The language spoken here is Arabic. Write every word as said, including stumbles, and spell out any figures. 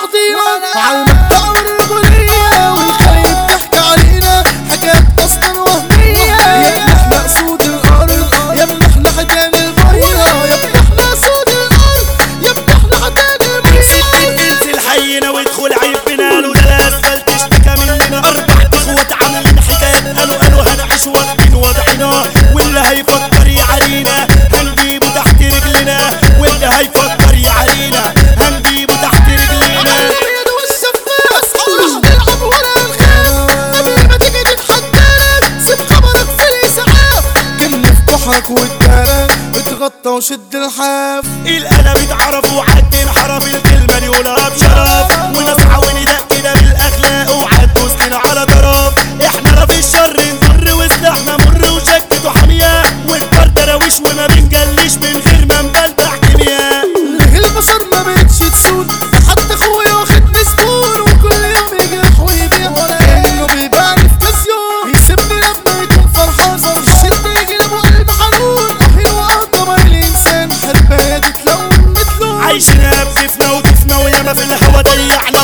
مواضيع عالمبدأ والرجولية والخليج بتحكي علينا حاجات أصلا وهمية. يا ابني احنا أسود الأرض، يا ابني احنا حيتان المية، يا ابني احنا أسود الأرض، يا ابني احنا حيتان المية. انزل حينا وادخل عيب بنا له ده الأسفل تشتكى مننا. أربع إخوات عاملين حكايات قالوا قالوا هنعيش واخدين وضعنا، واللي هيفكر يعارينا هنجيبه تحت رجلنا، واللي هيفكر يعارينا هنجيبه تحت رجلنا. الأبيض والشفاف راح تلعب ولا نخاف، قبل ما تيجي تتحدانا سيب خبرك في الإسعاف. كنا في كحك والدارة اتغطى وشد الحاف. القلم اتعرف وعد انحرف، الكلمة يقولها بشرف، ونسعى وندق كده بالأخلاق وعد دوسنا على طرف. احنا رافي الشر نضر وسلاحنا مر وشكته حامية، والفرد دراويش وما بنجليش من غير ما نبلبع كيمياء. ليه البشر ما بقتش تسود، حتى اخويا واخدني زبون وكل يوم يجرح ويبيع ولا كأنه بيبيعني في كازيون. يسيبني لما يكون فرحان في الشدة يقلب وقلب حنون، رهين وقدم الإنسان حرباية تتلون مثله. عايشينها بكيفنا وضيفنا وياما في الهوا ضيعنا